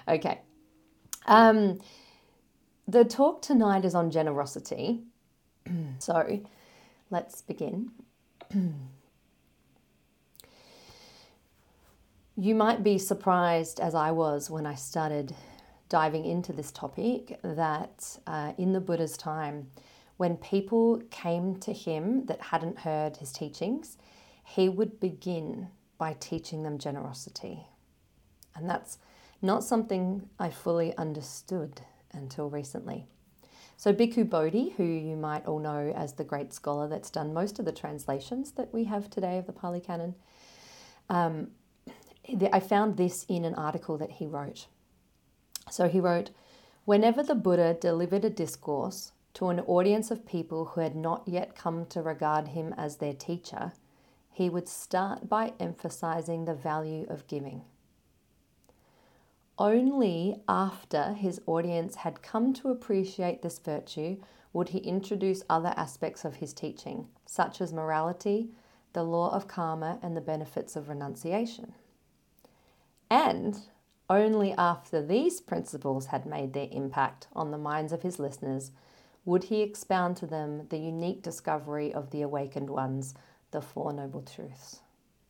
Okay. The talk tonight is on generosity. So let's begin. You might be surprised, as I was when I started diving into this topic, that in the Buddha's time, when people came to him that hadn't heard his teachings, he would begin by teaching them generosity. And that's not something I fully understood until recently. So Bhikkhu Bodhi, who you might all know as the great scholar that's done most of the translations that we have today of the Pali Canon, I found this in an article that he wrote. So he wrote, whenever the Buddha delivered a discourse to an audience of people who had not yet come to regard him as their teacher, he would start by emphasizing the value of giving. Only after his audience had come to appreciate this virtue would he introduce other aspects of his teaching, such as morality, the law of karma, and the benefits of renunciation. And only after these principles had made their impact on the minds of his listeners would he expound to them the unique discovery of the awakened ones, the Four Noble Truths.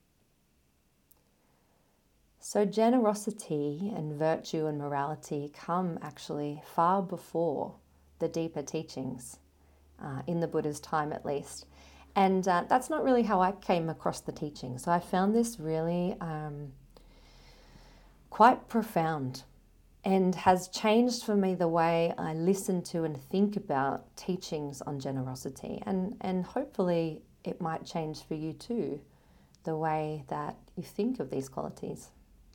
So generosity and virtue and morality come actually far before the deeper teachings, in the Buddha's time at least. And that's not really how I came across the teaching. So I found this really quite profound and has changed for me the way I listen to and think about teachings on generosity. And hopefully it might change for you too, the way that you think of these qualities.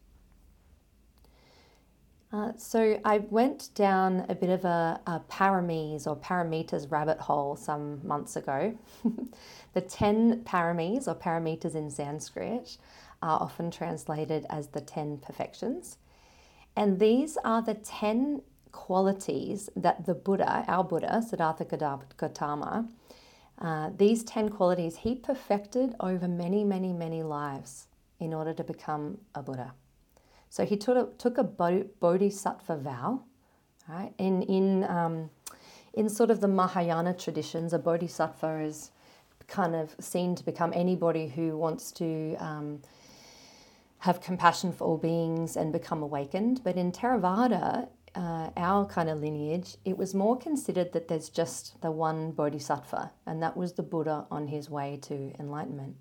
So I went down a bit of a paramis or paramitas rabbit hole some months ago. The 10 paramis or paramitas in Sanskrit are often translated as the 10 perfections. And these are the 10 qualities that the Buddha, our Buddha, Siddhartha Gautama, these 10 qualities he perfected over many, many, many lives in order to become a Buddha. So he took a bodhisattva vow, right? In sort of the Mahayana traditions, a bodhisattva is kind of seen to become anybody who wants to have compassion for all beings and become awakened. But in Theravada, our kind of lineage, it was more considered that there's just the one bodhisattva, and that was the Buddha on his way to enlightenment.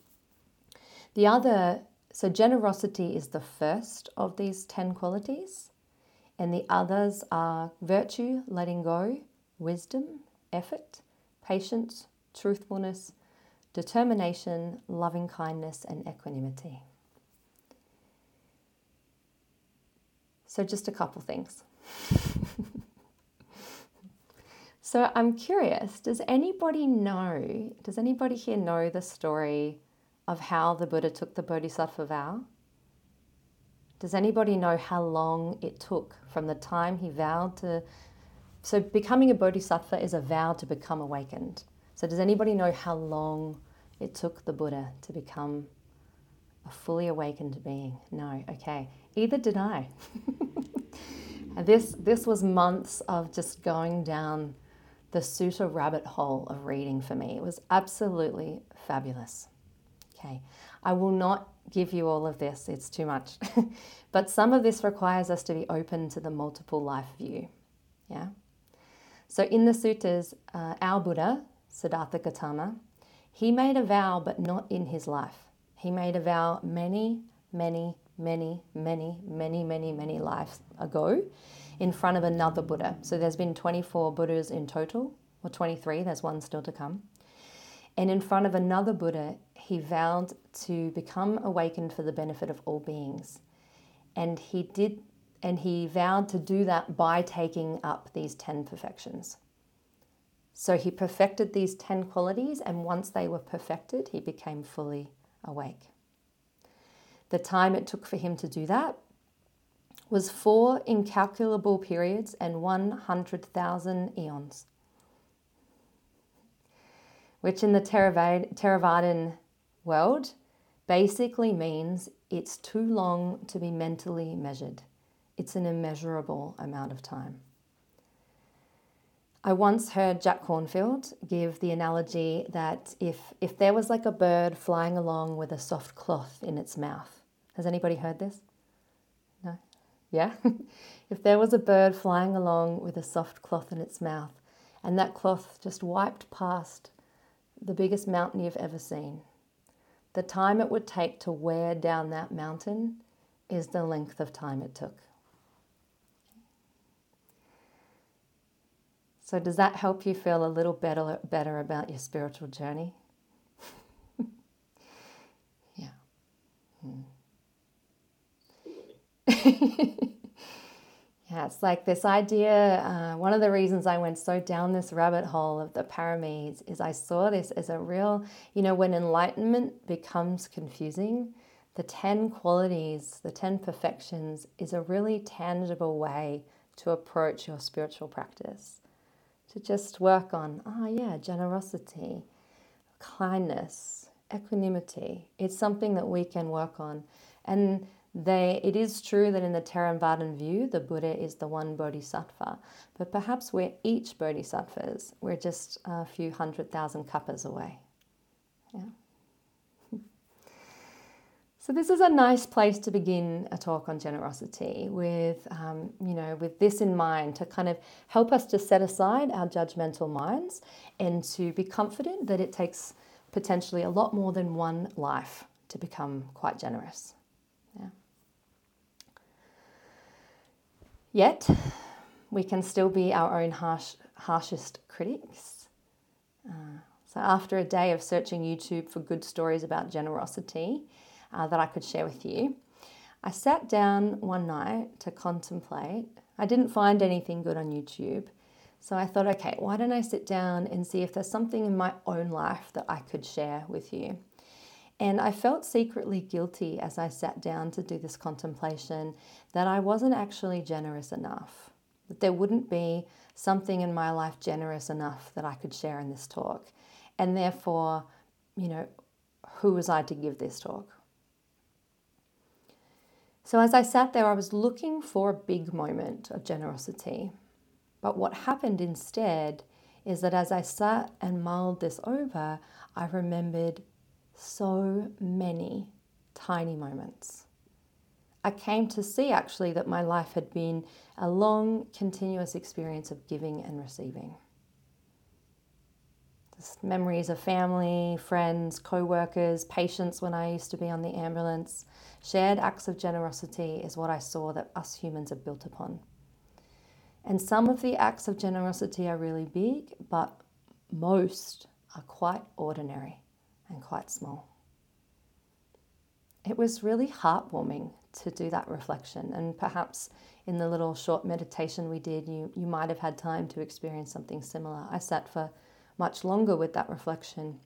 So generosity is the first of these 10 qualities, and the others are virtue, letting go, wisdom, effort, patience, truthfulness, determination, loving kindness, and equanimity. So just a couple things. So I'm curious, does anybody here know the story of how the Buddha took the Bodhisattva vow? Does anybody know how long it took from the time he vowed to... So becoming a Bodhisattva is a vow to become awakened. So does anybody know how long it took the Buddha to become a fully awakened being? No, okay. Either did I. This was months of just going down the sutta rabbit hole of reading for me. It was absolutely fabulous. Okay, I will not give you all of this, it's too much. But some of this requires us to be open to the multiple life view. Yeah. So in the suttas, our Buddha, Siddhartha Gautama, he made a vow, but not in his life. He made a vow many, many, many, many, many, many, many lives ago in front of another Buddha. So there's been 24 Buddhas in total, or 23, there's one still to come. And in front of another Buddha, he vowed to become awakened for the benefit of all beings. And he vowed to do that by taking up these 10 perfections. So he perfected these 10 qualities, and once they were perfected, he became fully awake. The time it took for him to do that was 4 incalculable periods and 100,000 eons, which in the Theravadan world basically means it's too long to be mentally measured. It's an immeasurable amount of time. I once heard Jack Cornfield give the analogy that if there was like a bird flying along with a soft cloth in its mouth. Has anybody heard this? No? Yeah? If there was a bird flying along with a soft cloth in its mouth, and that cloth just wiped past the biggest mountain you've ever seen, the time it would take to wear down that mountain is the length of time it took. So does that help you feel a little better about your spiritual journey? Yeah. Yeah, it's like this idea, one of the reasons I went so down this rabbit hole of the paramis is I saw this as a real, when enlightenment becomes confusing, the 10 qualities, the 10 perfections is a really tangible way to approach your spiritual practice. To just work on, generosity, kindness, equanimity. It's something that we can work on. And it is true that in the Theravada view, the Buddha is the one bodhisattva. But perhaps we're each bodhisattvas. We're just a few 100,000 kappas away. Yeah. So this is a nice place to begin a talk on generosity with, with this in mind to kind of help us to set aside our judgmental minds and to be confident that it takes potentially a lot more than one life to become quite generous. Yeah. Yet, we can still be our own harshest critics. So after a day of searching YouTube for good stories about generosity that I could share with you, I sat down one night to contemplate. I didn't find anything good on YouTube. So I thought, okay, why don't I sit down and see if there's something in my own life that I could share with you? And I felt secretly guilty as I sat down to do this contemplation that I wasn't actually generous enough, that there wouldn't be something in my life generous enough that I could share in this talk. And therefore, who was I to give this talk? So as I sat there, I was looking for a big moment of generosity. But what happened instead is that as I sat and mulled this over, I remembered so many tiny moments. I came to see actually that my life had been a long, continuous experience of giving and receiving. Just memories of family, friends, co-workers, patients when I used to be on the ambulance. Shared acts of generosity is what I saw that us humans are built upon. And some of the acts of generosity are really big, but most are quite ordinary and quite small. It was really heartwarming to do that reflection, and perhaps in the little short meditation we did, you might have had time to experience something similar. I sat for much longer with that reflection.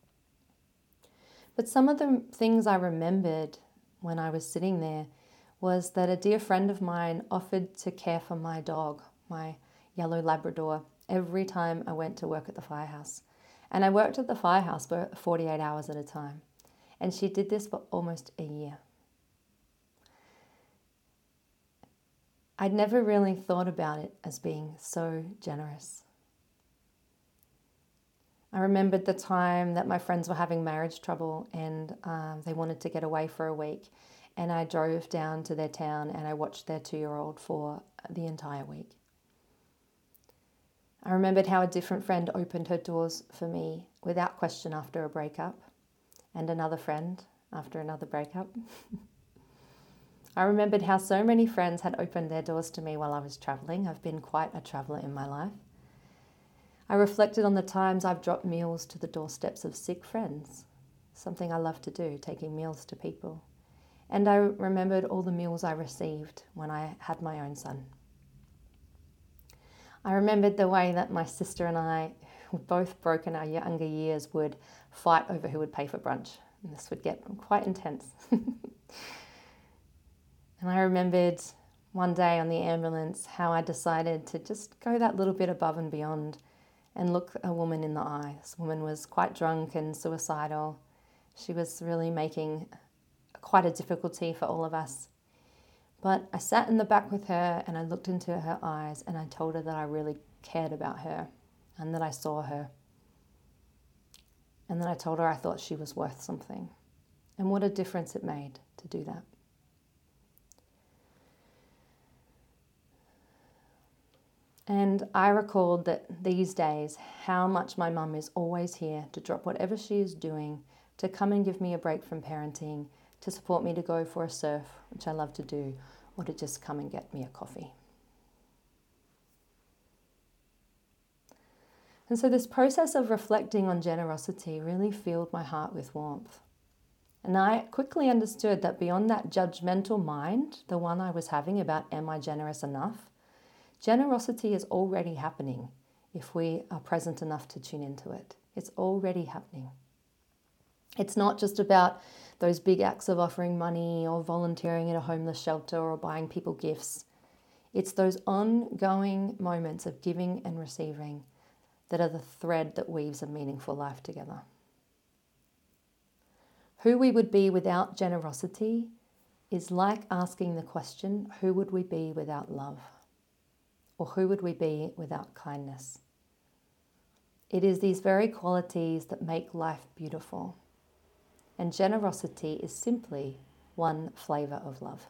But some of the things I remembered when I was sitting there was that a dear friend of mine offered to care for my dog, my yellow Labrador, every time I went to work at the firehouse. And I worked at the firehouse for 48 hours at a time. And she did this for almost a year. I'd never really thought about it as being so generous. I remembered the time that my friends were having marriage trouble and they wanted to get away for a week. And I drove down to their town and I watched their 2-year-old for the entire week. I remembered how a different friend opened her doors for me without question after a breakup, and another friend after another breakup. I remembered how so many friends had opened their doors to me while I was travelling. I've been quite a traveller in my life. I reflected on the times I've dropped meals to the doorsteps of sick friends, something I love to do, taking meals to people. And I remembered all the meals I received when I had my own son. I remembered the way that my sister and I, who both broke in our younger years, would fight over who would pay for brunch. And this would get quite intense. And I remembered one day on the ambulance how I decided to just go that little bit above and beyond and look a woman in the eye. This woman was quite drunk and suicidal. She was really making quite a difficulty for all of us. But I sat in the back with her and I looked into her eyes and I told her that I really cared about her and that I saw her. And then I told her I thought she was worth something. And what a difference it made to do that. And I recalled that these days, how much my mum is always here to drop whatever she is doing, to come and give me a break from parenting, to support me to go for a surf, which I love to do, or to just come and get me a coffee. And so this process of reflecting on generosity really filled my heart with warmth. And I quickly understood that beyond that judgmental mind, the one I was having about am I generous enough, generosity is already happening if we are present enough to tune into it. It's already happening. It's not just about those big acts of offering money or volunteering at a homeless shelter or buying people gifts. It's those ongoing moments of giving and receiving that are the thread that weaves a meaningful life together. Who we would be without generosity is like asking the question, who would we be without love? Or who would we be without kindness? It is these very qualities that make life beautiful. And generosity is simply one flavor of love.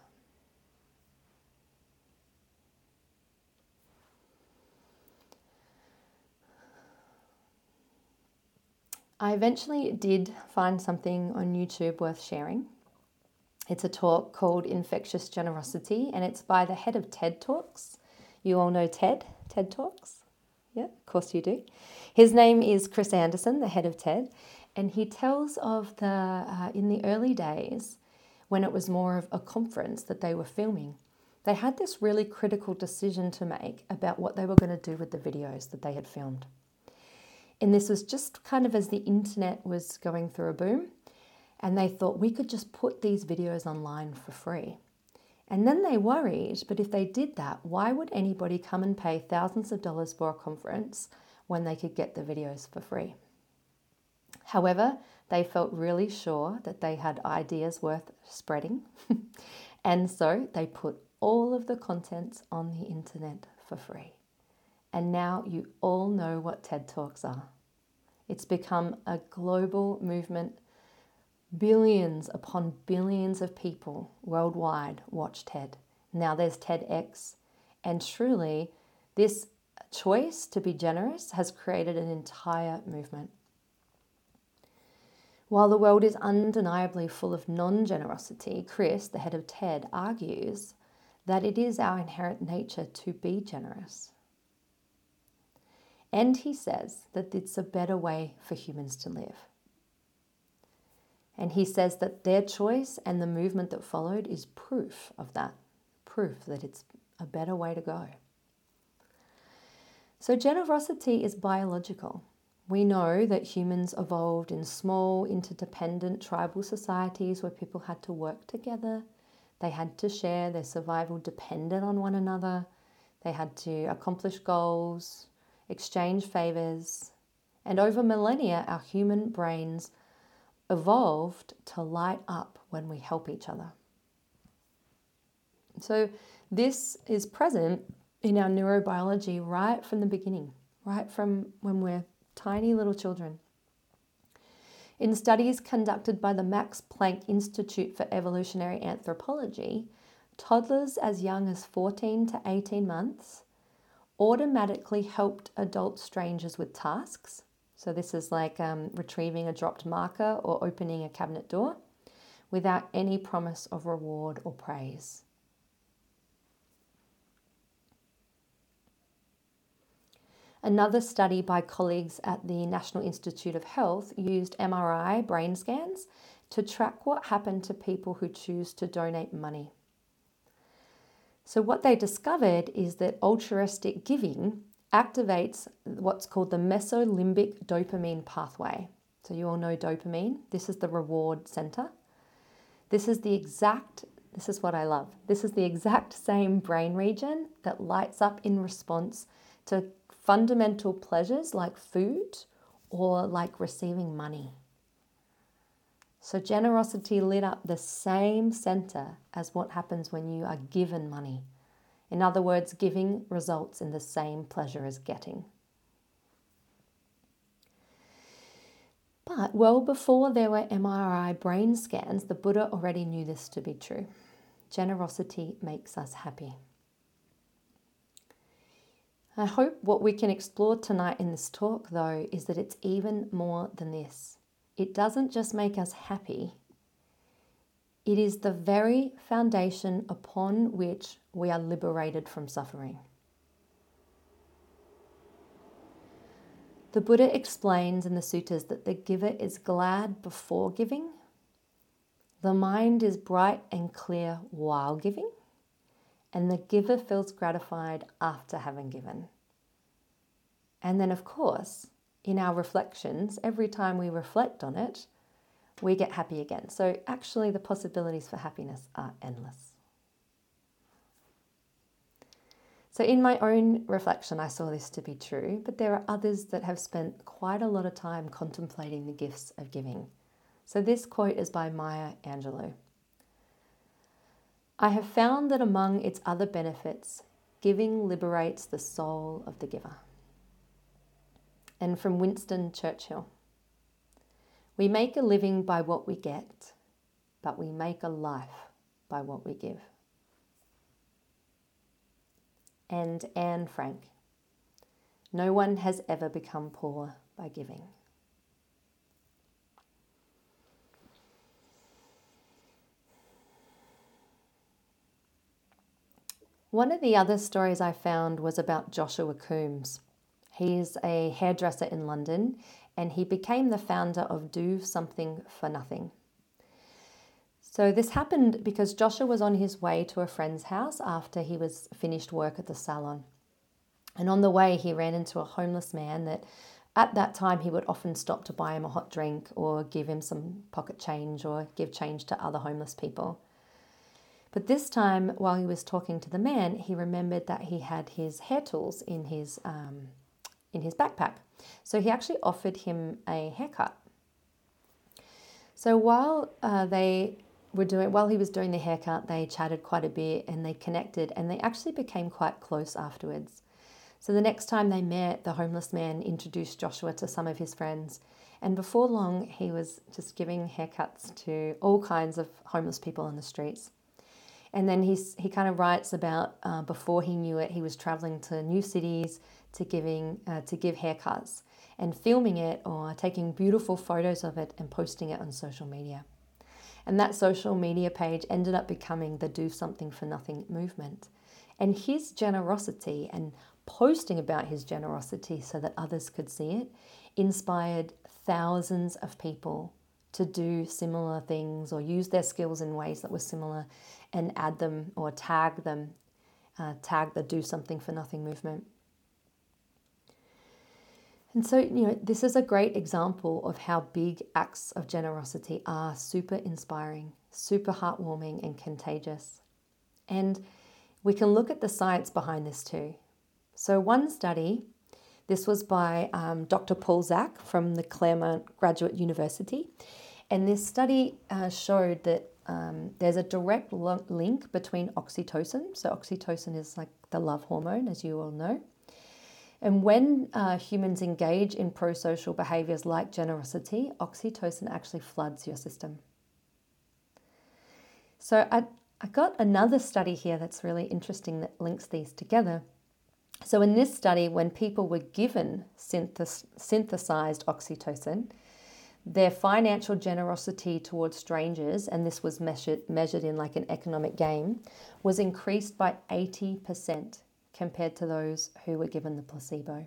I eventually did find something on YouTube worth sharing. It's a talk called Infectious Generosity, and it's by the head of TED Talks. You all know TED Talks? Yeah, of course you do. His name is Chris Anderson, the head of TED, and he tells of in the early days, when it was more of a conference that they were filming, they had this really critical decision to make about what they were going to do with the videos that they had filmed. And this was just kind of as the internet was going through a boom, and they thought we could just put these videos online for free. And then they worried, but if they did that, why would anybody come and pay thousands of dollars for a conference when they could get the videos for free? However, they felt really sure that they had ideas worth spreading. And so they put all of the contents on the internet for free. And now you all know what TED Talks are. It's become a global movement. Billions upon billions of people worldwide watch TED. Now there's TEDx. And truly, this choice to be generous has created an entire movement. While the world is undeniably full of non-generosity, Chris, the head of TED, argues that it is our inherent nature to be generous. And he says that it's a better way for humans to live. And he says that their choice and the movement that followed is proof of that, proof that it's a better way to go. So generosity is biological. We know that humans evolved in small, interdependent tribal societies where people had to work together. They had to share. Their survival depended on one another. They had to accomplish goals, exchange favors. And over millennia, our human brains evolved to light up when we help each other. So this is present in our neurobiology right from the beginning, right from when we're tiny little children. In studies conducted by the Max Planck Institute for Evolutionary Anthropology, toddlers as young as 14 to 18 months automatically helped adult strangers with tasks. So this is like retrieving a dropped marker or opening a cabinet door without any promise of reward or praise. Another study by colleagues at the National Institute of Health used MRI brain scans to track what happened to people who choose to donate money. So what they discovered is that altruistic giving activates what's called the mesolimbic dopamine pathway. So you all know dopamine. This is the reward center. This is what I love. This is the exact same brain region that lights up in response to fundamental pleasures like food or like receiving money. So generosity lit up the same center as what happens when you are given money. In other words, giving results in the same pleasure as getting. But well before there were MRI brain scans, the Buddha already knew this to be true. Generosity makes us happy. I hope what we can explore tonight in this talk, though, is that it's even more than this. It doesn't just make us happy. It is the very foundation upon which we are liberated from suffering. The Buddha explains in the suttas that the giver is glad before giving, the mind is bright and clear while giving, and the giver feels gratified after having given. And then, of course, in our reflections, every time we reflect on it, we get happy again. So actually the possibilities for happiness are endless. So in my own reflection, I saw this to be true, but there are others that have spent quite a lot of time contemplating the gifts of giving. So this quote is by Maya Angelou. I have found that among its other benefits, giving liberates the soul of the giver. And from Winston Churchill. We make a living by what we get, but we make a life by what we give. And Anne Frank. No one has ever become poor by giving. One of the other stories I found was about Joshua Coombs. He's a hairdresser in London, and he became the founder of Do Something for Nothing. So this happened because Joshua was on his way to a friend's house after he was finished work at the salon. And on the way, he ran into a homeless man that at that time he would often stop to buy him a hot drink or give him some pocket change or give change to other homeless people. But this time, while he was talking to the man, he remembered that he had his hair tools in his backpack. So he actually offered him a haircut. So while he was doing the haircut, they chatted quite a bit and they connected and they actually became quite close afterwards. So the next time they met, the homeless man introduced Joshua to some of his friends. And before long, he was just giving haircuts to all kinds of homeless people on the streets. And then he kind of writes about before he knew it, he was traveling to new cities to give haircuts and filming it or taking beautiful photos of it and posting it on social media. And that social media page ended up becoming the Do Something for Nothing movement. And his generosity and posting about his generosity so that others could see it inspired thousands of people to do similar things or use their skills in ways that were similar and add them or tag the Do Something for Nothing movement. And so, this is a great example of how big acts of generosity are super inspiring, super heartwarming and contagious. And we can look at the science behind this too. So one study, this was by Dr. Paul Zak from the Claremont Graduate University. And this study showed that there's a direct link between oxytocin. So oxytocin is like the love hormone, as you all know. And when humans engage in pro-social behaviors like generosity, oxytocin actually floods your system. So I got another study here that's really interesting that links these together. So in this study, when people were given synthesized oxytocin, their financial generosity towards strangers, and this was measured in like an economic game, was increased by 80% compared to those who were given the placebo.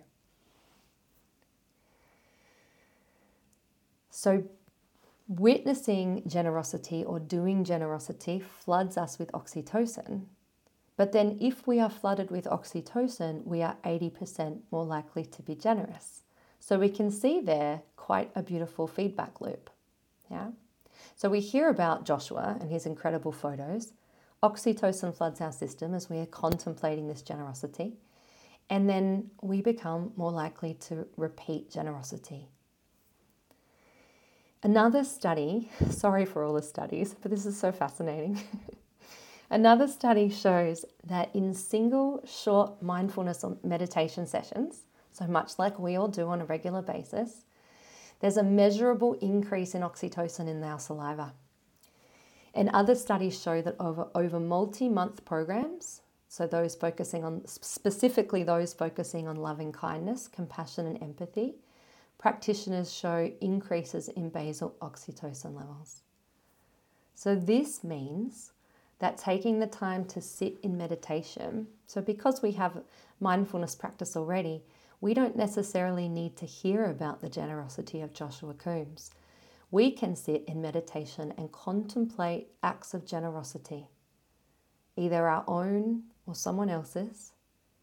So witnessing generosity or doing generosity floods us with oxytocin. But then if we are flooded with oxytocin, we are 80% more likely to be generous. So we can see there quite a beautiful feedback loop. Yeah. So we hear about Joshua and his incredible photos. Oxytocin floods our system as we are contemplating this generosity. And then we become more likely to repeat generosity. Another study, sorry for all the studies, but this is so fascinating. Another study shows that in single short mindfulness or meditation sessions, so much like we all do on a regular basis, there's a measurable increase in oxytocin in our saliva. And other studies show that over multi-month programs, so those focusing on, specifically those focusing on loving kindness, compassion and empathy, practitioners show increases in basal oxytocin levels. So this means that taking the time to sit in meditation, so because we have mindfulness practice already, we don't necessarily need to hear about the generosity of Joshua Coombs. We can sit in meditation and contemplate acts of generosity, either our own or someone else's.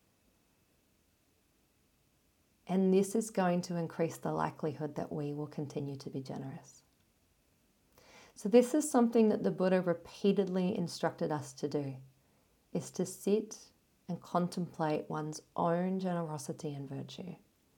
And this is going to increase the likelihood that we will continue to be generous. So this is something that the Buddha repeatedly instructed us to do, is to sit and contemplate one's own generosity and virtue.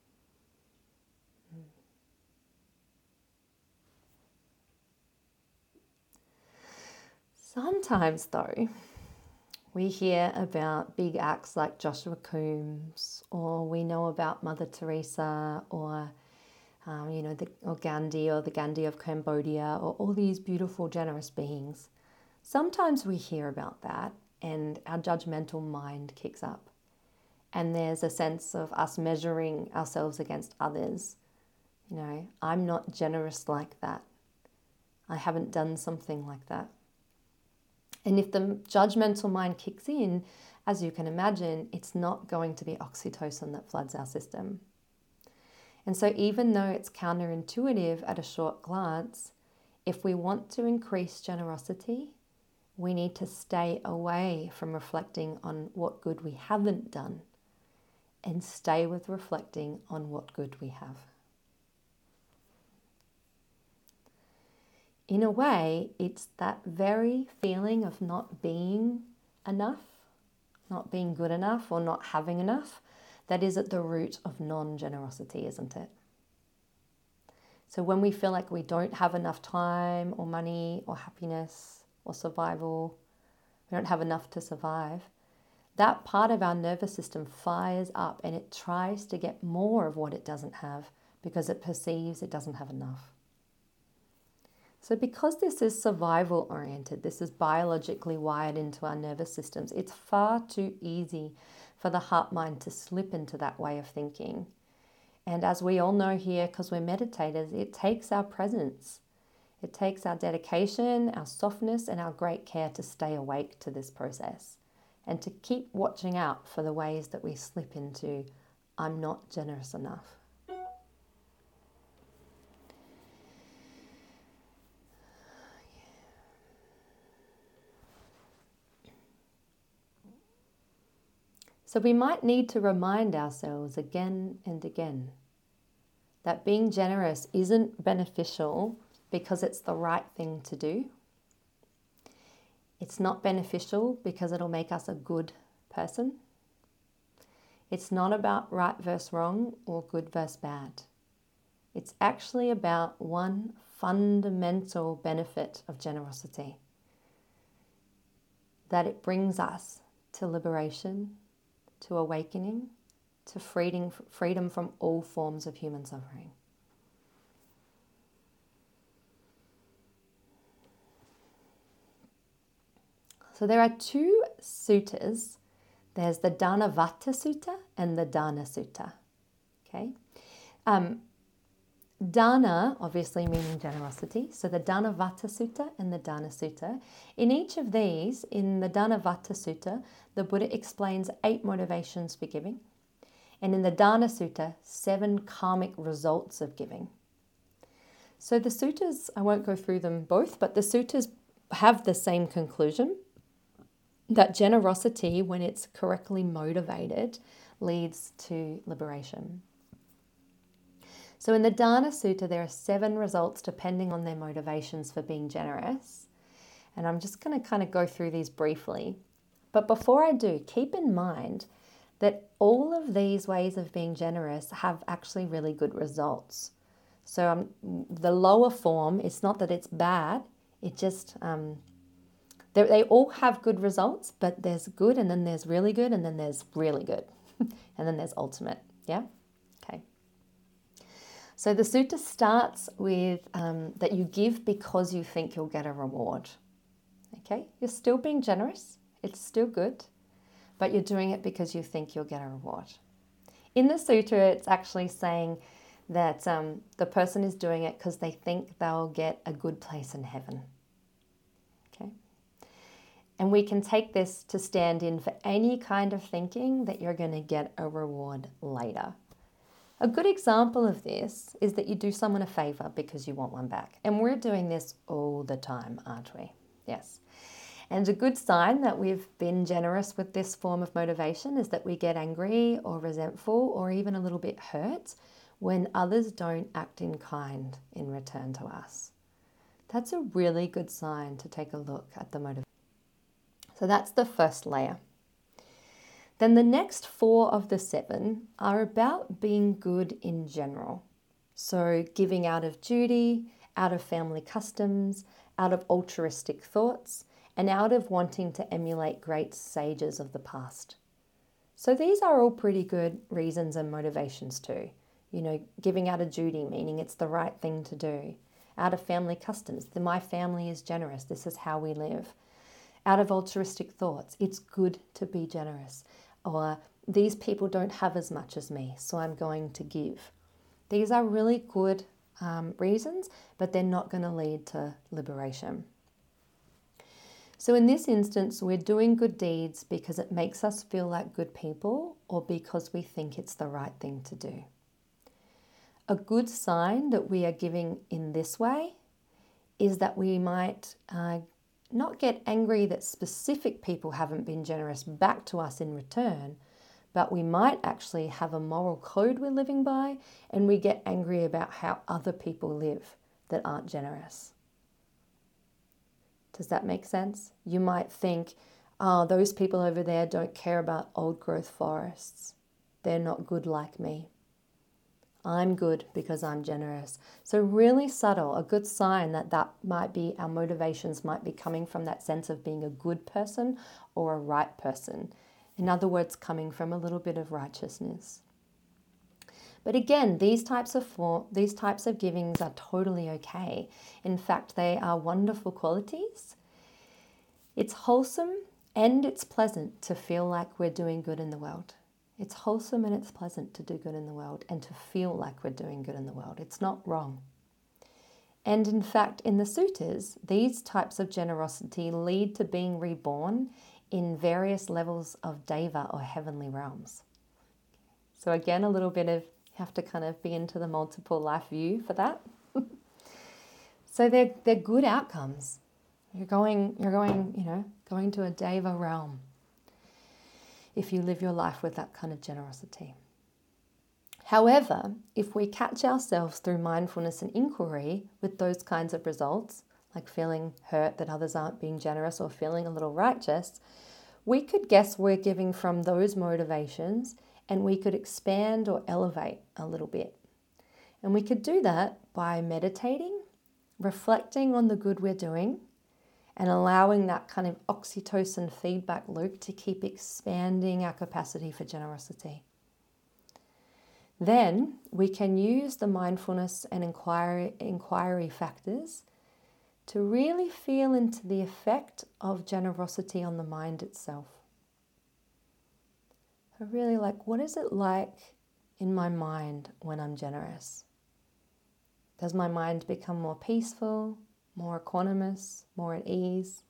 Sometimes, though, we hear about big acts like Joshua Coombs, or we know about Mother Teresa, or or Gandhi, or the Gandhi of Cambodia, or all these beautiful, generous beings. Sometimes we hear about that, and our judgmental mind kicks up, and there's a sense of us measuring ourselves against others. I'm not generous like that. I haven't done something like that. And if the judgmental mind kicks in, as you can imagine, it's not going to be oxytocin that floods our system. And so even though it's counterintuitive at a short glance, if we want to increase generosity, we need to stay away from reflecting on what good we haven't done and stay with reflecting on what good we have. In a way, it's that very feeling of not being enough, not being good enough, or not having enough, that is at the root of non-generosity, isn't it? So when we feel like we don't have enough time or money or happiness or survival, we don't have enough to survive, that part of our nervous system fires up and it tries to get more of what it doesn't have because it perceives it doesn't have enough. So because this is survival oriented, this is biologically wired into our nervous systems, it's far too easy for the heart mind to slip into that way of thinking. And as we all know here, because we're meditators, it takes our presence. It takes our dedication, our softness, and our great care to stay awake to this process and to keep watching out for the ways that we slip into, I'm not generous enough. So we might need to remind ourselves again and again that being generous isn't beneficial because it's the right thing to do. It's not beneficial because it'll make us a good person. It's not about right versus wrong or good versus bad. It's actually about one fundamental benefit of generosity, that it brings us to liberation, to awakening, to freedom from all forms of human suffering. So there are two suttas. There's the Dhanavata Sutta and the Dana Sutta. Okay, Dana obviously meaning generosity. So the Dhanavata Sutta and the Dana Sutta. In each of these, in the Dhanavata Sutta, the Buddha explains 8 motivations for giving. And in the Dana Sutta, 7 karmic results of giving. So the suttas, I won't go through them both, but the suttas have the same conclusion, that generosity, when it's correctly motivated, leads to liberation. So in the Dana Sutta, there are 7 results depending on their motivations for being generous. And I'm just going to kind of go through these briefly. But before I do, keep in mind that all of these ways of being generous have actually really good results. So the lower form, it's not that it's bad, it just, they all have good results, but there's good and then there's really good and then there's really good. And then there's ultimate, yeah? Okay. So the sutta starts with that you give because you think you'll get a reward. Okay, you're still being generous, it's still good, but you're doing it because you think you'll get a reward. In the sutta, it's actually saying that the person is doing it because they think they'll get a good place in heaven. Okay, and we can take this to stand in for any kind of thinking that you're going to get a reward later. A good example of this is that you do someone a favor because you want one back. And we're doing this all the time, aren't we? Yes. And a good sign that we've been generous with this form of motivation is that we get angry or resentful or even a little bit hurt when others don't act in kind in return to us. That's a really good sign to take a look at the motivation. So that's the first layer. Then the next 4 of the 7 are about being good in general. So giving out of duty, out of family customs, out of altruistic thoughts, and out of wanting to emulate great sages of the past. So these are all pretty good reasons and motivations too. You know, giving out of duty, meaning it's the right thing to do. Out of family customs, my family is generous, this is how we live. Out of altruistic thoughts, it's good to be generous. Or these people don't have as much as me, so I'm going to give. These are really good reasons, but they're not going to lead to liberation. So in this instance, we're doing good deeds because it makes us feel like good people or because we think it's the right thing to do. A good sign that we are giving in this way is that we might not get angry that specific people haven't been generous back to us in return, but we might actually have a moral code we're living by and we get angry about how other people live that aren't generous. Does that make sense? You might think, oh, those people over there don't care about old growth forests. They're not good like me. I'm good because I'm generous. So really subtle, a good sign that might be our motivations might be coming from that sense of being a good person or a right person. In other words, coming from a little bit of righteousness. But again, these types of givings are totally okay. In fact, they are wonderful qualities. It's wholesome and it's pleasant to feel like we're doing good in the world. It's wholesome and it's pleasant to do good in the world and to feel like we're doing good in the world. It's not wrong. And in fact, in the suttas, these types of generosity lead to being reborn in various levels of deva or heavenly realms. So again, a little bit of, you have to kind of be into the multiple life view for that. So they're good outcomes. You're going to a deva realm if you live your life with that kind of generosity. However, if we catch ourselves through mindfulness and inquiry with those kinds of results, like feeling hurt that others aren't being generous or feeling a little righteous, we could guess we're giving from those motivations and we could expand or elevate a little bit. And we could do that by meditating, reflecting on the good we're doing, and allowing that kind of oxytocin feedback loop to keep expanding our capacity for generosity. Then we can use the mindfulness and inquiry factors to really feel into the effect of generosity on the mind itself. So really, like, what is it like in my mind when I'm generous? Does my mind become more peaceful, more equanimous, more at ease?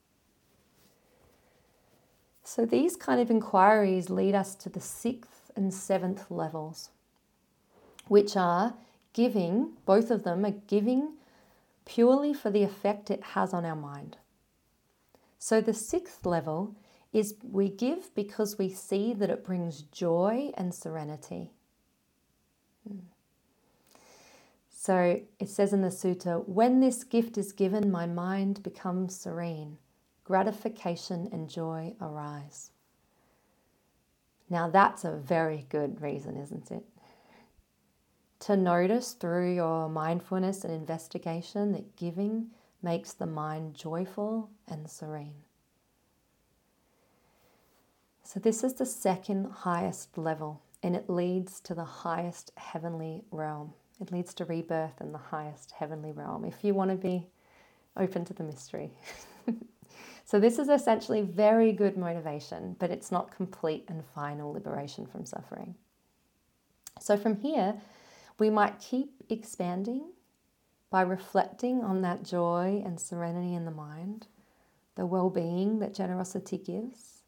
So these kind of inquiries lead us to the 6th and 7th levels, which are giving, both of them are giving purely for the effect it has on our mind. So the 6th level is we give because we see that it brings joy and serenity. So it says in the sutta, when this gift is given, my mind becomes serene. Gratification and joy arise. Now that's a very good reason, isn't it? to notice through your mindfulness and investigation that giving makes the mind joyful and serene. So this is the second highest level, and it leads to the highest heavenly realm. It leads to rebirth in the highest heavenly realm, if you want to be open to the mystery. So this is essentially very good motivation, but it's not complete and final liberation from suffering. So from here, we might keep expanding by reflecting on that joy and serenity in the mind, the well-being that generosity gives.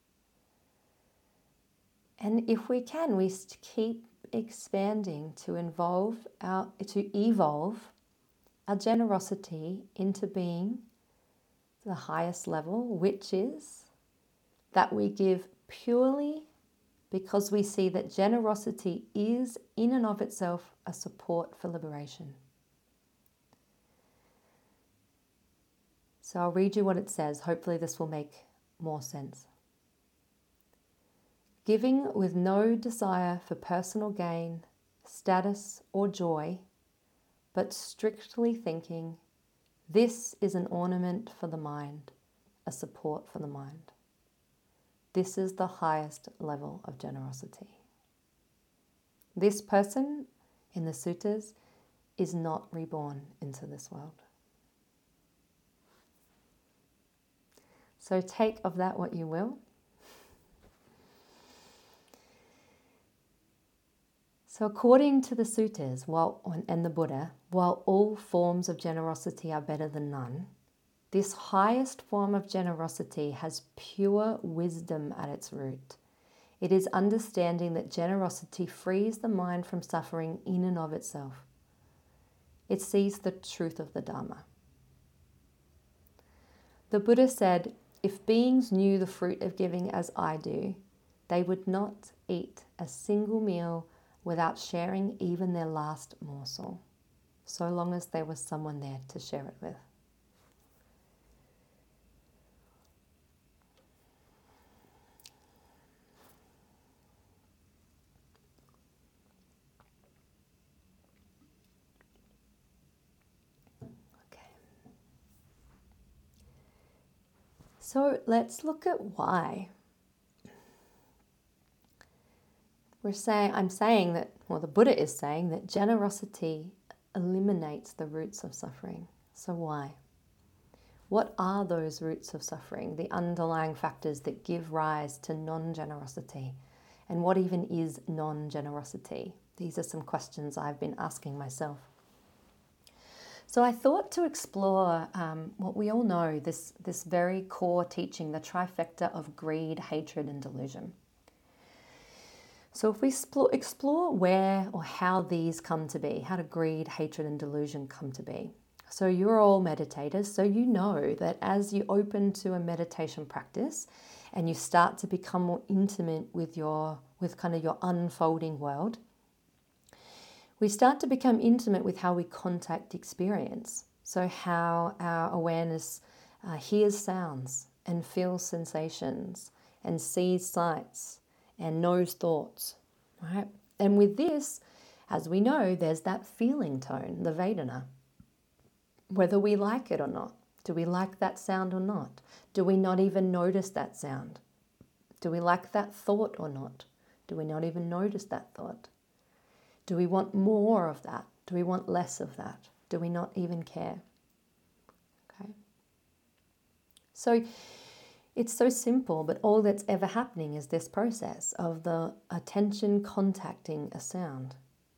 And if we can, we keep expanding to evolve our generosity into being the highest level, which is that we give purely because we see that generosity is in and of itself a support for liberation. So I'll read you what it says. Hopefully this will make more sense. Giving with no desire for personal gain, status, or joy, but strictly thinking, this is an ornament for the mind, a support for the mind. This is the highest level of generosity. This person in the suttas is not reborn into this world. So take of that what you will. So according to the suttas and the Buddha, while all forms of generosity are better than none, this highest form of generosity has pure wisdom at its root. It is understanding that generosity frees the mind from suffering in and of itself. It sees the truth of the Dharma. The Buddha said, if beings knew the fruit of giving as I do, they would not eat a single meal without sharing even their last morsel, so long as there was someone there to share it with. Okay. So let's look at why. I'm saying that, or the Buddha is saying that generosity eliminates the roots of suffering. So why? What are those roots of suffering, the underlying factors that give rise to non-generosity? And what even is non-generosity? These are some questions I've been asking myself. So I thought to explore what we all know, this very core teaching, the trifecta of greed, hatred, and delusion. So if we explore where or how these come to be, how do greed, hatred, and delusion come to be? So you're all meditators, so you know that as you open to a meditation practice and you start to become more intimate with kind of your unfolding world, we start to become intimate with how we contact experience. So how our awareness hears sounds and feels sensations and sees sights and knows thoughts, right? And with this, as we know, there's that feeling tone, the Vedana. Whether we like it or not. Do we like that sound or not? Do we not even notice that sound? Do we like that thought or not? Do we not even notice that thought? Do we want more of that? Do we want less of that? Do we not even care? Okay. So it's so simple, but all that's ever happening is this process of the attention contacting a sound.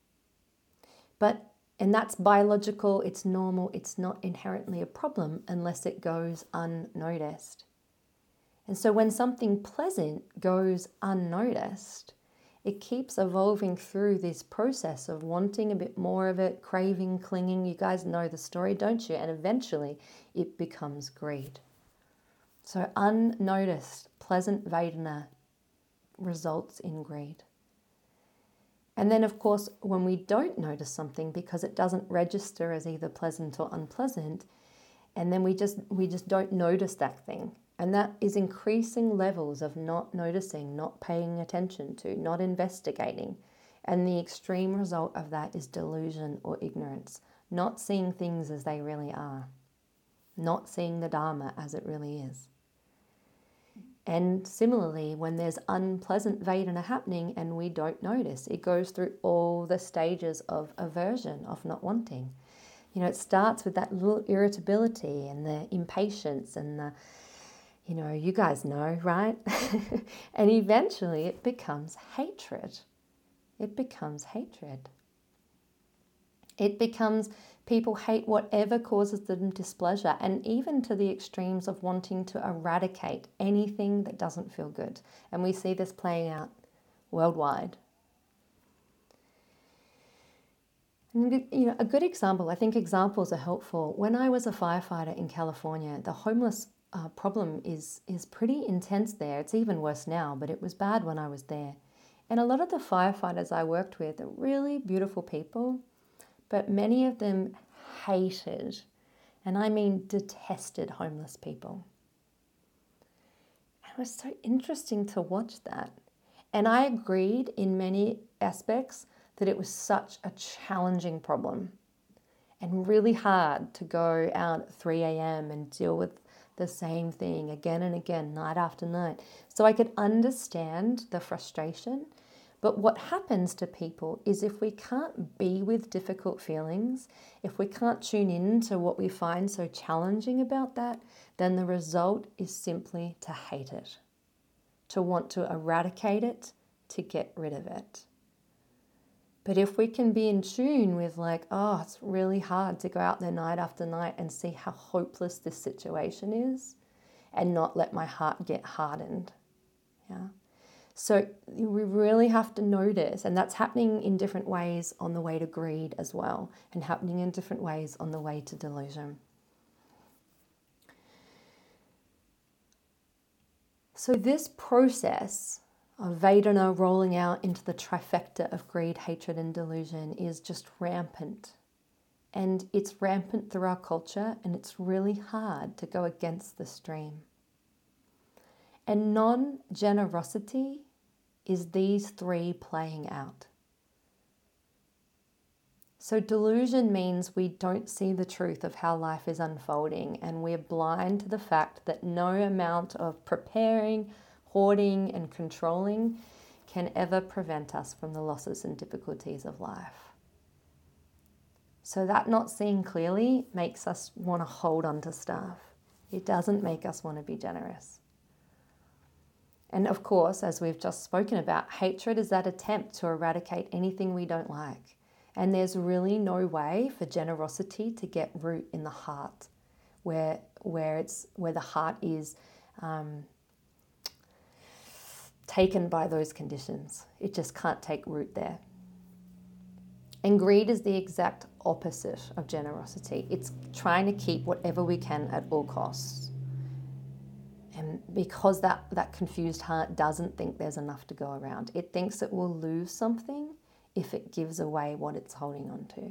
And that's biological, it's normal, it's not inherently a problem unless it goes unnoticed. And so when something pleasant goes unnoticed, it keeps evolving through this process of wanting a bit more of it, craving, clinging. You guys know the story, don't you? And eventually it becomes greed. So unnoticed, pleasant Vedana results in greed. And then, of course, when we don't notice something because it doesn't register as either pleasant or unpleasant, and then we just don't notice that thing. And that is increasing levels of not noticing, not paying attention to, not investigating. And the extreme result of that is delusion or ignorance, not seeing things as they really are, not seeing the Dharma as it really is. And similarly, when there's unpleasant Vedana happening and we don't notice, it goes through all the stages of aversion, of not wanting. You know, it starts with that little irritability and the impatience and the, you know, you guys know, right? And eventually it becomes hatred. It becomes hatred. It becomes people hate whatever causes them displeasure, and even to the extremes of wanting to eradicate anything that doesn't feel good. And we see this playing out worldwide. And, you know, a good example, I think examples are helpful. When I was a firefighter in California, the homeless problem is pretty intense there. It's even worse now, but it was bad when I was there. And a lot of the firefighters I worked with are really beautiful people, but many of them hated, and I mean detested, homeless people. It was so interesting to watch that. And I agreed in many aspects that it was such a challenging problem and really hard to go out at 3 a.m. and deal with the same thing again and again, night after night. So I could understand the frustration. But what happens to people is if we can't be with difficult feelings, if we can't tune in to what we find so challenging about that, then the result is simply to hate it, to want to eradicate it, to get rid of it. But if we can be in tune with like, oh, it's really hard to go out there night after night and see how hopeless this situation is and not let my heart get hardened. Yeah. So we really have to notice, and that's happening in different ways on the way to greed as well, and happening in different ways on the way to delusion. So this process of Vedana rolling out into the trifecta of greed, hatred, and delusion is just rampant. And it's rampant through our culture, and it's really hard to go against the stream. And non-generosity is these three playing out. So delusion means we don't see the truth of how life is unfolding, and we're blind to the fact that no amount of preparing, hoarding, and controlling can ever prevent us from the losses and difficulties of life. So that not seeing clearly makes us want to hold on to stuff. It doesn't make us want to be generous. And of course, as we've just spoken about, hatred is that attempt to eradicate anything we don't like. And there's really no way for generosity to get root in the heart, where the heart is taken by those conditions. It just can't take root there. And greed is the exact opposite of generosity. It's trying to keep whatever we can at all costs. And because that confused heart doesn't think there's enough to go around, it thinks it will lose something if it gives away what it's holding on to.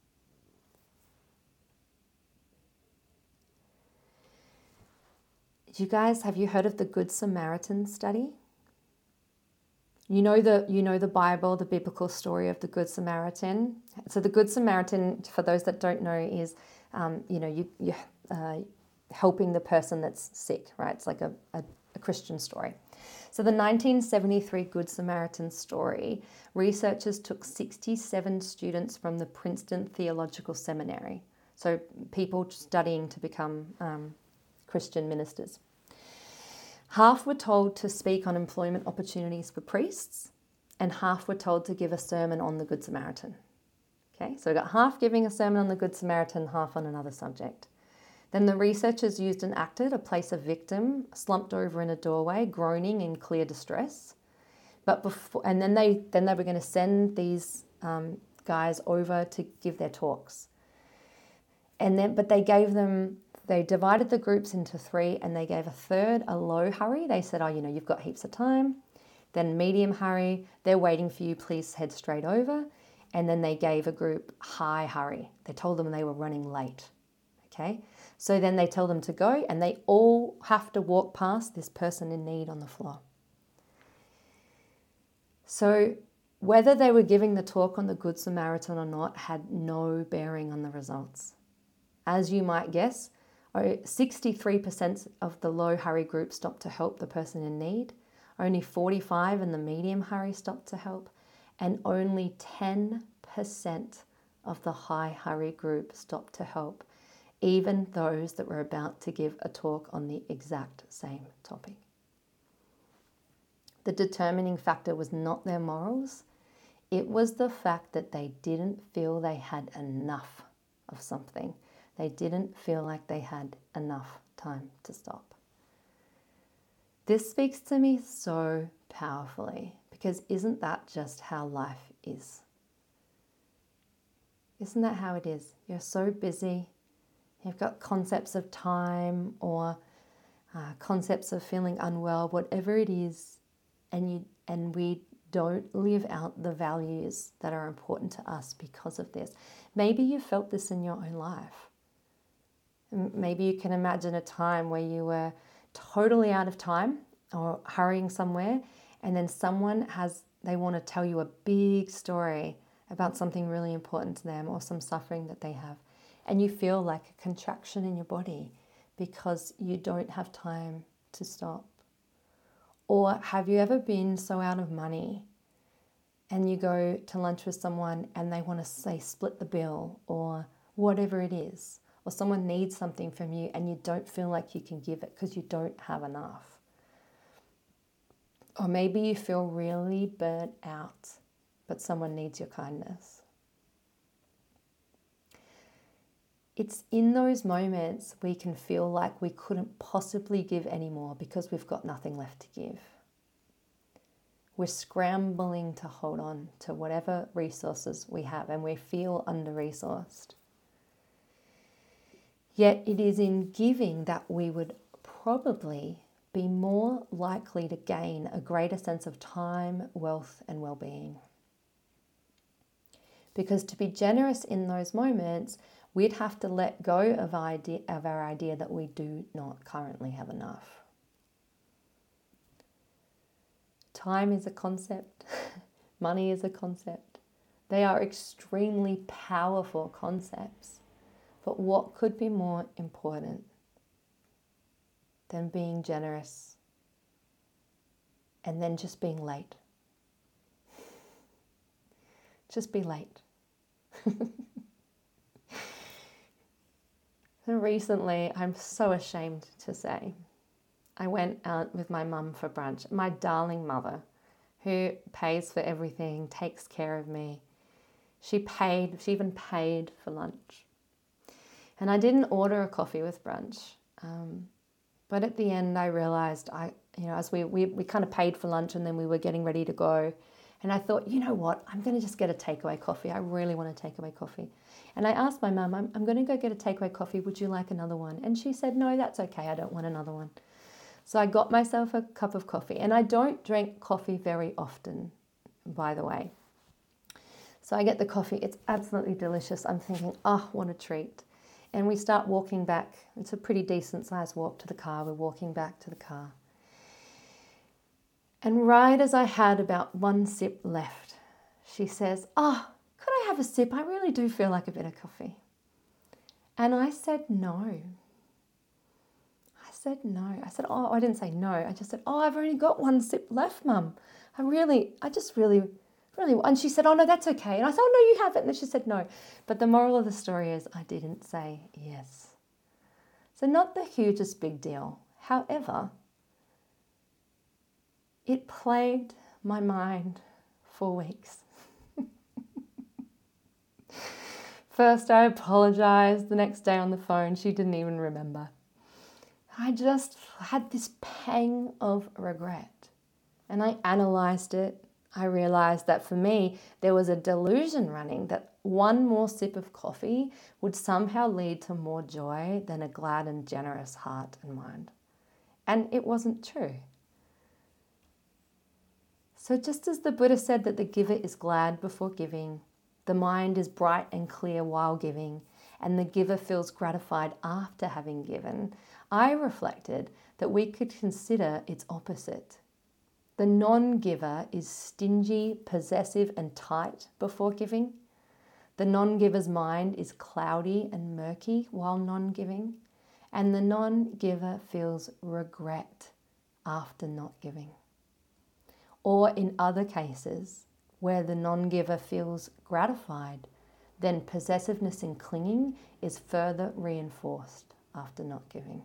You guys, have you heard of the Good Samaritan study? You know the Bible, the biblical story of the Good Samaritan. So the Good Samaritan, for those that don't know, is you helping the person that's sick, right? It's like a Christian story. So the 1973 Good Samaritan story, researchers took 67 students from the Princeton Theological Seminary, so people studying to become Christian ministers. Half were told to speak on employment opportunities for priests, and half were told to give a sermon on the Good Samaritan. Okay, so we got half giving a sermon on the Good Samaritan, half on another subject. Then the researchers used an actor to place a victim slumped over in a doorway, groaning in clear distress. Then they were going to send these guys over to give their talks. But they divided the groups into three, and they gave a third a low hurry. They said, you've got heaps of time. Then medium hurry, they're waiting for you, please head straight over. And then they gave a group high hurry. They told them they were running late. Okay, so then they tell them to go, and they all have to walk past this person in need on the floor. So Whether they were giving the talk on the Good Samaritan or not had no bearing on the results. As you might guess, 63% of the low hurry group stopped to help the person in need, only 45% in the medium hurry stopped to help, and only 10% of the high hurry group stopped to help, even those that were about to give a talk on the exact same topic. The determining factor was not their morals, it was the fact that they didn't feel they had enough of something. They didn't feel like they had enough time to stop. This speaks to me so powerfully, because isn't that just how life is? Isn't that how it is? You're so busy, you've got concepts of time or concepts of feeling unwell, whatever it is, and we don't live out the values that are important to us because of this. Maybe you felt this in your own life. Maybe you can imagine a time where you were totally out of time or hurrying somewhere, and then they want to tell you a big story about something really important to them or some suffering that they have. And you feel like a contraction in your body because you don't have time to stop. Or have you ever been so out of money and you go to lunch with someone and they want to say split the bill or whatever it is, or someone needs something from you and you don't feel like you can give it because you don't have enough? Or maybe you feel really burnt out, but someone needs your kindness. It's in those moments we can feel like we couldn't possibly give anymore because we've got nothing left to give. We're scrambling to hold on to whatever resources we have, and we feel under-resourced. Yet it is in giving that we would probably be more likely to gain a greater sense of time, wealth, and well-being. Because to be generous in those moments, we'd have to let go of our idea that we do not currently have enough. Time is a concept. Money is a concept. They are extremely powerful concepts. But what could be more important than being generous and then just being late? Just be late. Recently, I'm so ashamed to say, I went out with my mum for brunch, my darling mother, who pays for everything, takes care of me. She even paid for lunch. And I didn't order a coffee with brunch. But at the end, I realized, as we kind of paid for lunch and then we were getting ready to go. And I thought, you know what, I'm going to just get a takeaway coffee. I really want a takeaway coffee. And I asked my mum, I'm going to go get a takeaway coffee. Would you like another one? And she said, no, that's okay. I don't want another one. So I got myself a cup of coffee. And I don't drink coffee very often, by the way. So I get the coffee. It's absolutely delicious. I'm thinking, oh, what a treat. And we start walking back. It's a pretty decent sized walk to the car. We're walking back to the car. And right as I had about one sip left, she says, oh, could I have a sip? I really do feel like a bit of coffee. And I said no. I said, oh, I didn't say no. I just said, oh, I've only got one sip left, Mum. I just really. And she said, oh, no, that's okay. And I said, oh, no, you haven't. And then she said no. But the moral of the story is I didn't say yes. So not the hugest big deal. However, it plagued my mind for weeks. First, I apologized. The next day on the phone, she didn't even remember. I just had this pang of regret. And I analyzed it. I realized that for me, there was a delusion running that one more sip of coffee would somehow lead to more joy than a glad and generous heart and mind. And it wasn't true. So just as the Buddha said that the giver is glad before giving, the mind is bright and clear while giving, and the giver feels gratified after having given, I reflected that we could consider its opposite. The non-giver is stingy, possessive, and tight before giving. The non-giver's mind is cloudy and murky while non-giving. And the non-giver feels regret after not giving. Or in other cases, where the non-giver feels gratified, then possessiveness and clinging is further reinforced after not giving.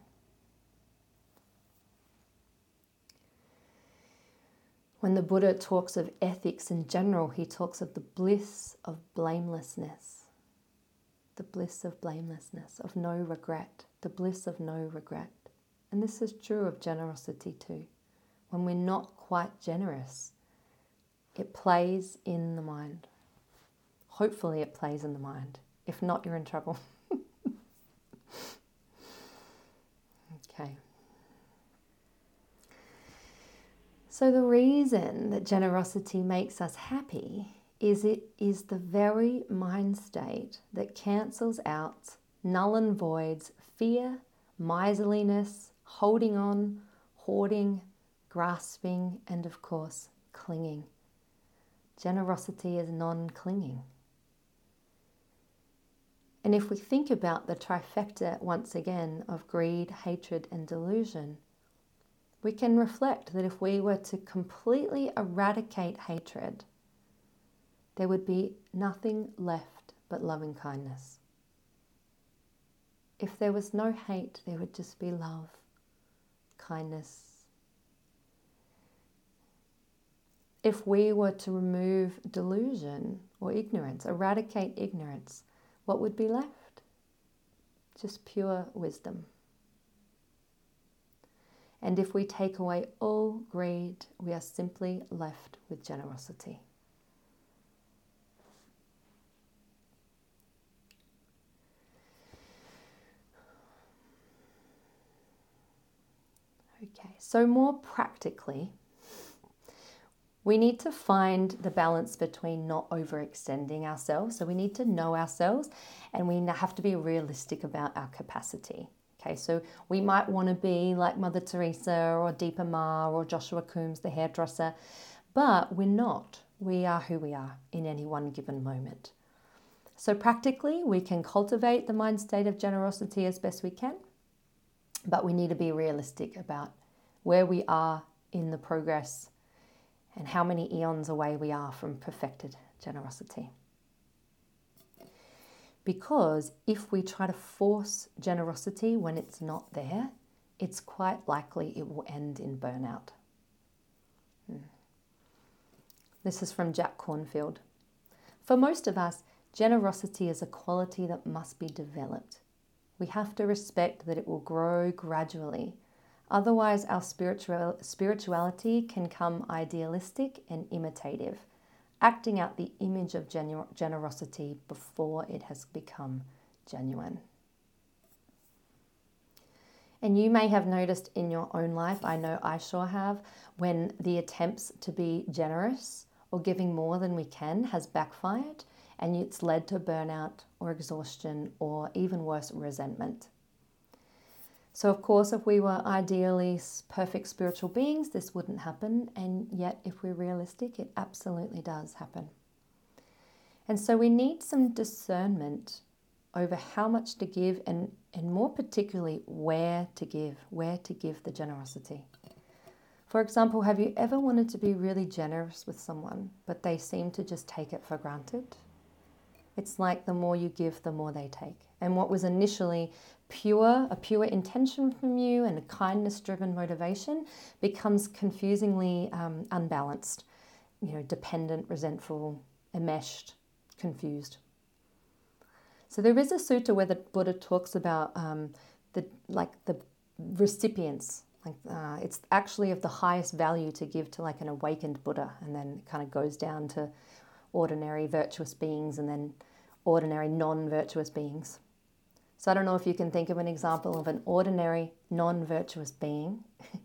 When the Buddha talks of ethics in general, he talks of the bliss of blamelessness. The bliss of blamelessness, of no regret. The bliss of no regret. And this is true of generosity too. When we're not quite generous, it plays in the mind. Hopefully it plays in the mind. If not, you're in trouble. Okay. So the reason that generosity makes us happy is it is the very mind state that cancels out, null and voids fear, miserliness, holding on, hoarding, grasping, and of course, clinging. Generosity is non-clinging. And if we think about the trifecta once again of greed, hatred, and delusion, we can reflect that if we were to completely eradicate hatred, there would be nothing left but loving kindness. If there was no hate, there would just be love, kindness. If we were to remove delusion or ignorance, eradicate ignorance, what would be left? Just pure wisdom. And if we take away all greed, we are simply left with generosity. Okay, so more practically, we need to find the balance between not overextending ourselves. So we need to know ourselves and we have to be realistic about our capacity. Okay, so we might want to be like Mother Teresa or Deepa Ma or Joshua Coombs, the hairdresser, but we're not. We are who we are in any one given moment. So practically, we can cultivate the mind state of generosity as best we can, but we need to be realistic about where we are in the progress and how many eons away we are from perfected generosity. Because if we try to force generosity when it's not there, it's quite likely it will end in burnout. This is from Jack Cornfield. For most of us, generosity is a quality that must be developed. We have to respect that it will grow gradually. Otherwise, our spirituality can come idealistic and imitative, acting out the image of generosity before it has become genuine. And you may have noticed in your own life, I know I sure have, when the attempts to be generous or giving more than we can has backfired and it's led to burnout or exhaustion or even worse, resentment. So of course, if we were ideally perfect spiritual beings, this wouldn't happen. And yet, if we're realistic, it absolutely does happen. And so we need some discernment over how much to give and more particularly where to give the generosity. For example, have you ever wanted to be really generous with someone, but they seem to just take it for granted? It's like the more you give, the more they take. And what was initially a pure intention from you and a kindness-driven motivation becomes confusingly unbalanced, dependent, resentful, enmeshed, confused. So there is a sutta where the Buddha talks about the recipients. It's actually of the highest value to give to like an awakened Buddha, and then it kind of goes down to ordinary virtuous beings and then ordinary non-virtuous beings. So I don't know if you can think of an example of an ordinary non-virtuous being,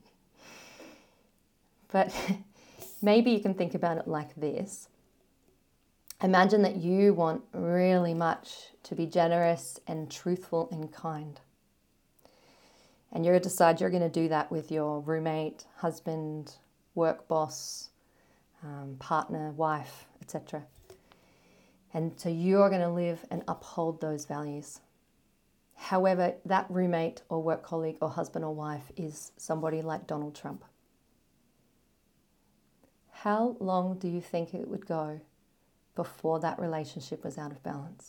but maybe you can think about it like this. Imagine that you want really much to be generous and truthful and kind. And you decide you're going to do that with your roommate, husband, work boss, partner, wife, etc. And so you're going to live and uphold those values. However, that roommate or work colleague or husband or wife is somebody like Donald Trump. How long do you think it would go before that relationship was out of balance?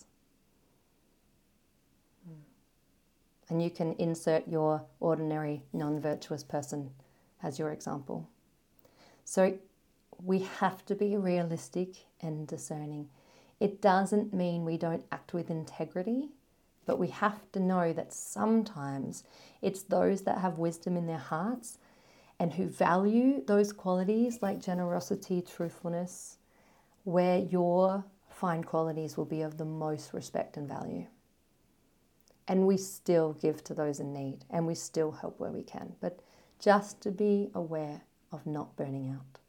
And you can insert your ordinary, non-virtuous person as your example. So we have to be realistic and discerning. It doesn't mean we don't act with integrity, but we have to know that sometimes it's those that have wisdom in their hearts and who value those qualities like generosity, truthfulness, where your fine qualities will be of the most respect and value. And we still give to those in need, and we still help where we can, but just to be aware of not burning out.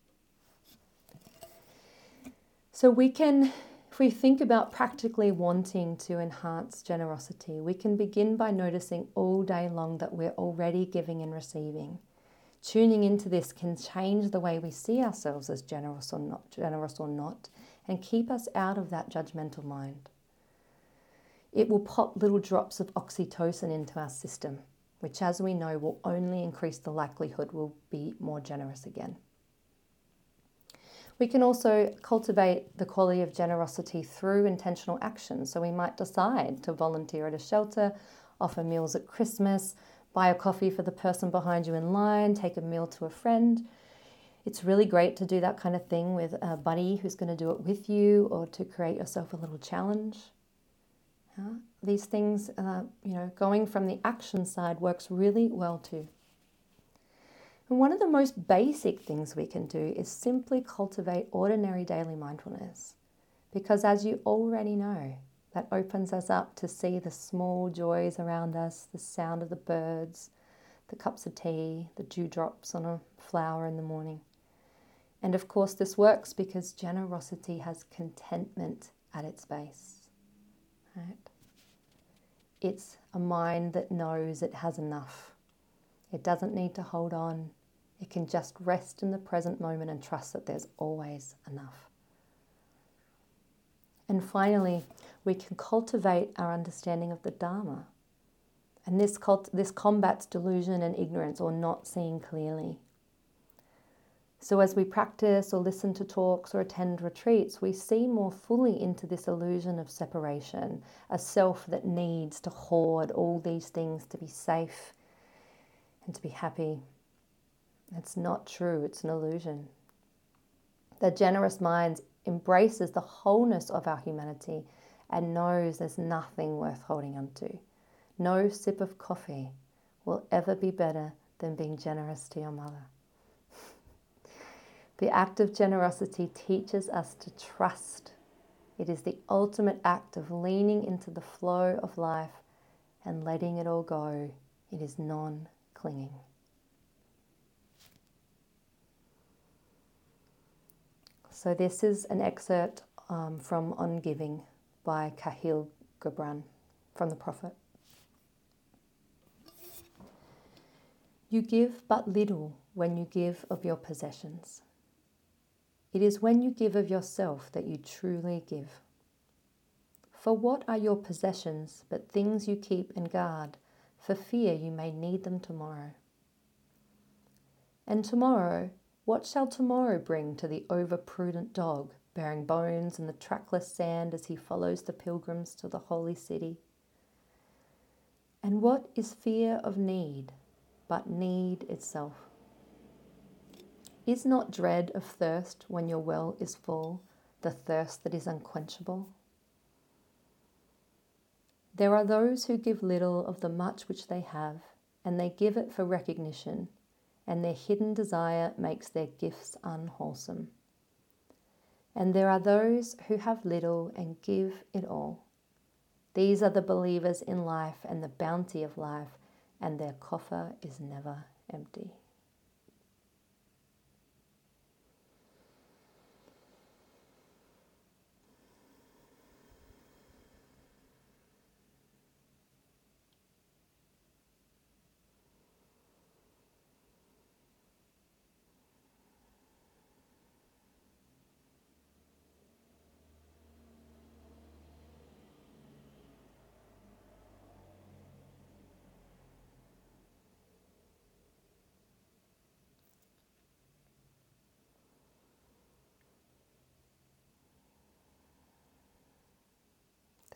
So we can, if we think about practically wanting to enhance generosity, we can begin by noticing all day long that we're already giving and receiving. Tuning into this can change the way we see ourselves as generous or not, and keep us out of that judgmental mind. It will pop little drops of oxytocin into our system, which, as we know, will only increase the likelihood we'll be more generous again. We can also cultivate the quality of generosity through intentional action. So we might decide to volunteer at a shelter, offer meals at Christmas, buy a coffee for the person behind you in line, take a meal to a friend. It's really great to do that kind of thing with a buddy who's going to do it with you, or to create yourself a little challenge. These things, going from the action side works really well too. And one of the most basic things we can do is simply cultivate ordinary daily mindfulness. Because as you already know, that opens us up to see the small joys around us, the sound of the birds, the cups of tea, the dewdrops on a flower in the morning. And of course this works because generosity has contentment at its base. Right? It's a mind that knows it has enough. It doesn't need to hold on. It can just rest in the present moment and trust that there's always enough. And finally, we can cultivate our understanding of the Dharma. And this combats delusion and ignorance, or not seeing clearly. So as we practice or listen to talks or attend retreats, we see more fully into this illusion of separation, a self that needs to hoard all these things to be safe and to be happy. It's not true, it's an illusion. The generous mind embraces the wholeness of our humanity and knows there's nothing worth holding on to. No sip of coffee will ever be better than being generous to your mother. The act of generosity teaches us to trust. It is the ultimate act of leaning into the flow of life and letting it all go. It is non-clinging. So this is an excerpt from On Giving by Kahlil Gibran from the Prophet. You give but little when you give of your possessions. It is when you give of yourself that you truly give. For what are your possessions but things you keep and guard, for fear you may need them tomorrow? And tomorrow, what shall tomorrow bring to the over-prudent dog, bearing bones in the trackless sand as he follows the pilgrims to the holy city? And what is fear of need, but need itself? Is not dread of thirst when your well is full, the thirst that is unquenchable? There are those who give little of the much which they have, and they give it for recognition, and their hidden desire makes their gifts unwholesome. And there are those who have little and give it all. These are the believers in life and the bounty of life, and their coffer is never empty.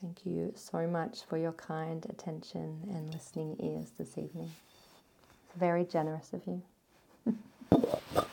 Thank you so much for your kind attention and listening ears this evening. It's very generous of you.